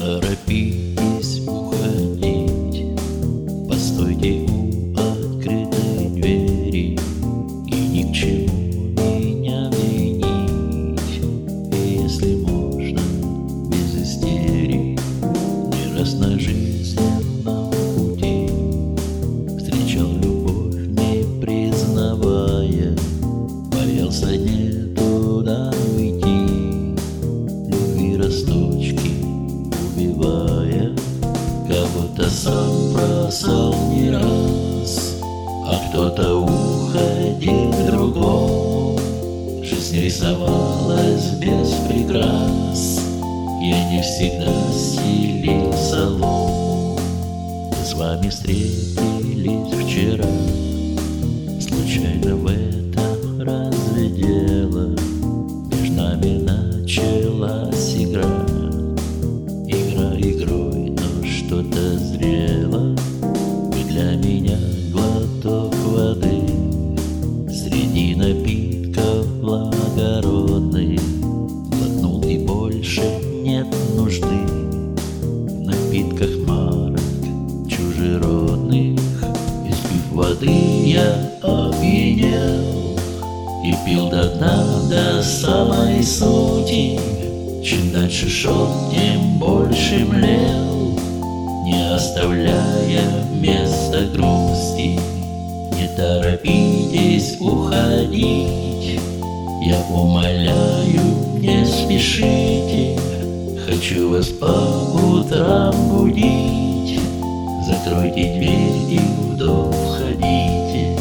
торопитесь уходить, постойте у открытой двери, и ни к чему меня винить, если можно без истерик. Не раз на жизненном пути встречал любовь, не признавая, боялся не туда уйти, любви росточки убивая. Кого-то сам бросал не раз, а кто-то уходил к другому. Жизнь рисовалась без прикрас, я не всегда стелил солому. С вами встретились вчера, случайно в этом разве дело? Между нами началась игра, игра игрой, но что-то зрело. Вы для меня глоток воды среди напитков благородных. Глотнул и больше нет нужды в напитках марок чужеродных. Испив воды, я опьянел и пил до дна, до самой сути. Чем дальше шел, тем больше млел, не оставляя места грусти. Не торопитесь уходить, я умоляю, не спешите. Хочу вас по утрам будить, закройте дверь и в дом входите.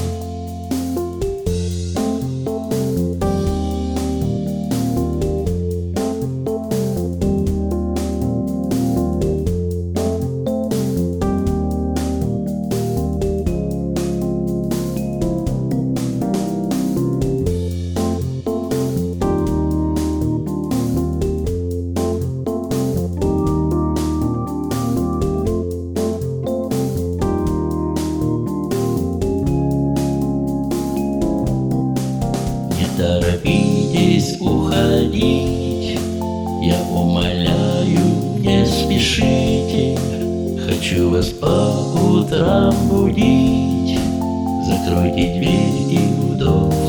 Торопитесь уходить, я умоляю, не спешите. Хочу вас по утрам будить, закройте дверь и в дом